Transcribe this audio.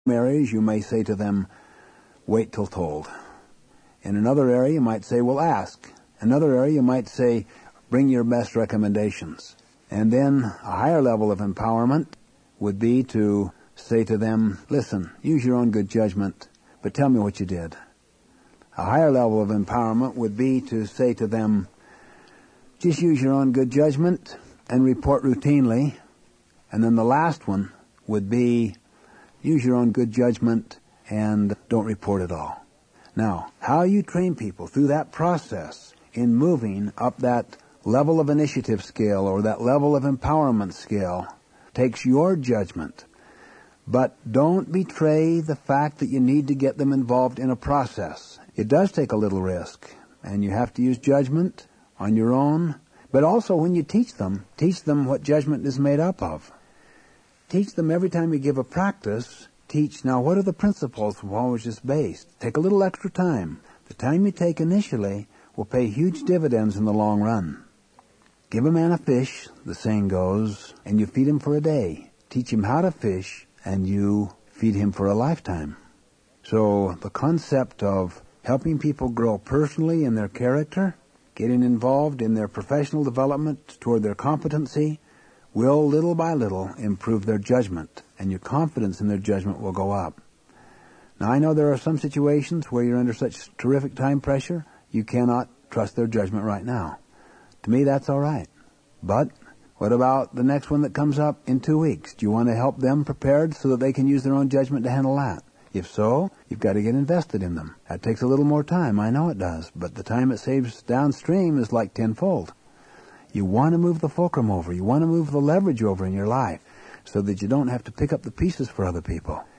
areas you may say to them, wait till told. In another area you might say, well, ask. Another area you might say, bring your best recommendations. And then a higher level of empowerment would be to say to them, listen, use your own good judgment, but tell me what you did. A higher level of empowerment would be to say to them, just use your own good judgment and report routinely. And then the last one would be, use your own good judgment and don't report at all. Now, how you train people through that process in moving up that level of initiative scale or that level of empowerment scale takes your judgment. But don't betray the fact that you need to get them involved in a process. It does take a little risk, and you have to use judgment on your own. But also when you teach them what judgment is made up of. Teach them every time you give a practice, teach, now what are the principles of what was just based? Take a little extra time. The time you take initially will pay huge dividends in the long run. Give a man a fish, the saying goes, and you feed him for a day. Teach him how to fish, and you feed him for a lifetime. So the concept of helping people grow personally in their character, getting involved in their professional development toward their competency, will little by little improve their judgment, and your confidence in their judgment will go up. Now I know there are some situations where you're under such terrific time pressure, you cannot trust their judgment right now. To me, that's all right. But what about the next one that comes up in 2 weeks? Do you want to help them prepared so that they can use their own judgment to handle that? If so, you've got to get invested in them. That takes a little more time, I know it does, but the time it saves downstream is like tenfold. You want to move the fulcrum over. You want to move the leverage over in your life so that you don't have to pick up the pieces for other people.